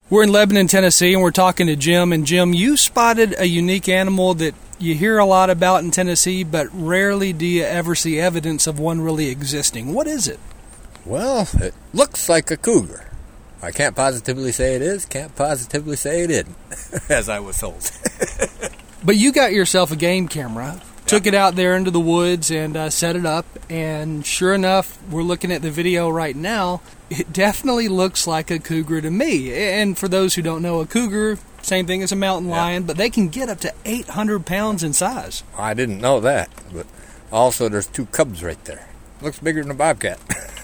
We're in Lebanon, Tennessee, and we're talking to Jim. And Jim, you spotted a unique animal that you hear a lot about in Tennessee, but rarely do you ever see evidence of one really existing. What is it? Well, it looks like a cougar. I can't positively say it is, can't positively say it isn't, as I was told. But you got yourself a game camera, took it out there into the woods and set it up, and sure enough, we're looking at the video right now. It definitely looks like a cougar to me. And for those who don't know, a cougar, same thing as a mountain lion, but they can get up to 800 pounds in size. I didn't know that, but also there's 2 cubs right there. Looks bigger than a bobcat.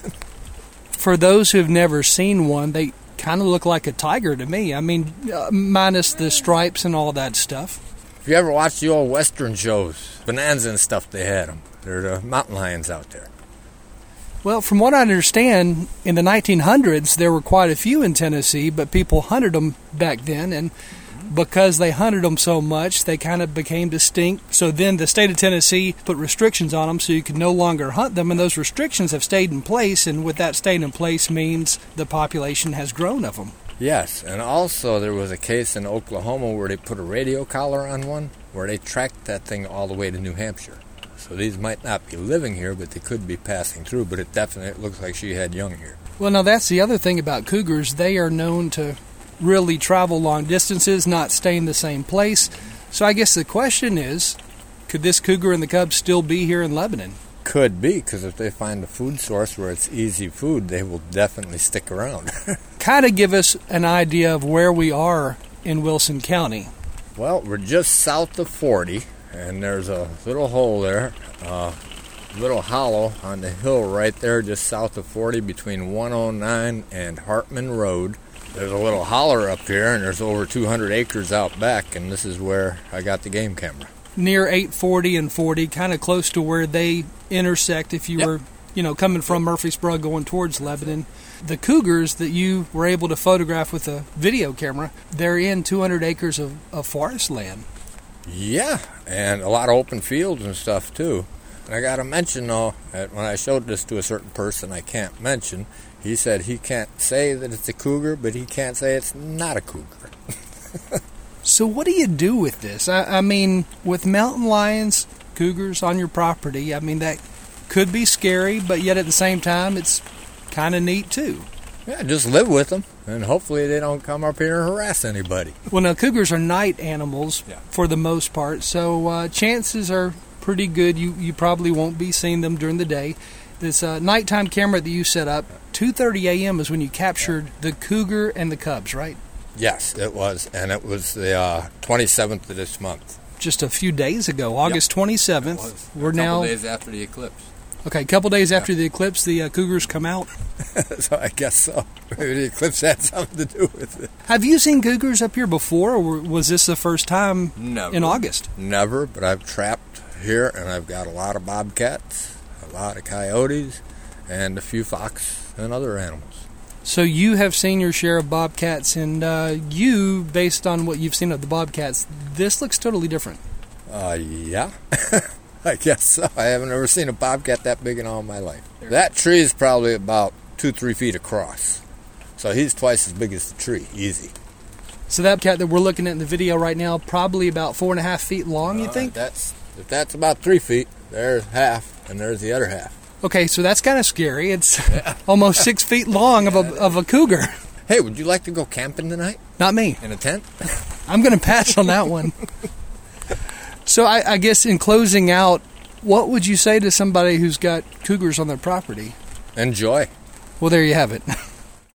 For those who have never seen one, they kind of look like a tiger to me. I mean, minus the stripes and all that stuff. If you ever watch the old Western shows, Bonanza and stuff, they had them. They're the mountain lions out there. Well, from what I understand, in the 1900s, there were quite a few in Tennessee, but people hunted them back then, and because they hunted them so much, they kind of became distinct. So then the state of Tennessee put restrictions on them so you could no longer hunt them, and those restrictions have stayed in place, and with that staying in place means the population has grown of them. Yes, and also there was a case in Oklahoma where they put a radio collar on one, where they tracked that thing all the way to New Hampshire. So these might not be living here, but they could be passing through, but it definitely looks like she had young here. Well, now that's the other thing about cougars. They are known to really travel long distances, not stay in the same place. So I guess the question is, could this cougar and the cubs still be here in Lebanon? Could be, because if they find a food source where it's easy food, they will definitely stick around. Kind of give us an idea of where we are in Wilson County. Well, we're just south of 40, and there's a little hole there, a little hollow on the hill right there just south of 40 between 109 and Hartman Road. There's a little holler up here, and there's over 200 acres out back, and this is where I got the game camera. Near 840 and 40, kind of close to where they intersect if you were, coming from Murfreesboro going towards Lebanon. The cougars that you were able to photograph with a video camera, they're in 200 acres of forest land. Yeah, and a lot of open fields and stuff, too. And I got to mention, though, that when I showed this to a certain person I can't mention, he said he can't say that it's a cougar, but he can't say it's not a cougar. So what do you do with this? I mean, with mountain lions, cougars on your property, I mean, that could be scary, but yet at the same time, it's kind of neat, too. Yeah, just live with them, and hopefully they don't come up here and harass anybody. Well, now, cougars are night animals for the most part, so chances are pretty good you probably won't be seeing them during the day. This nighttime camera that you set up, 2:30 a.m. is when you captured the cougar and the cubs, right? Yes, it was, and it was the 27th of this month. Just a few days ago, August 27th. We're now a couple days after the eclipse. Okay, a couple days after the eclipse, the cougars come out. So I guess so. Maybe the eclipse had something to do with it. Have you seen cougars up here before, or was this the first time Never. in August? Never, but I've trapped here, and I've got a lot of bobcats, a lot of coyotes, and a few fox and other animals. So you have seen your share of bobcats, and you, based on what you've seen of the bobcats, this looks totally different. Yeah. I guess so. I haven't ever seen a bobcat that big in all my life. That tree is probably about 2-3 feet across. So he's twice as big as the tree, easy. So that cat that we're looking at in the video right now, probably about 4.5 feet long, you think? If that's about 3 feet, there's half, and there's the other half. Okay, so that's kind of scary. It's almost 6 feet long of a cougar. Hey, would you like to go camping tonight? Not me. In a tent? I'm going to pass on that one. So I guess in closing out, what would you say to somebody who's got cougars on their property? Enjoy. Well, there you have it.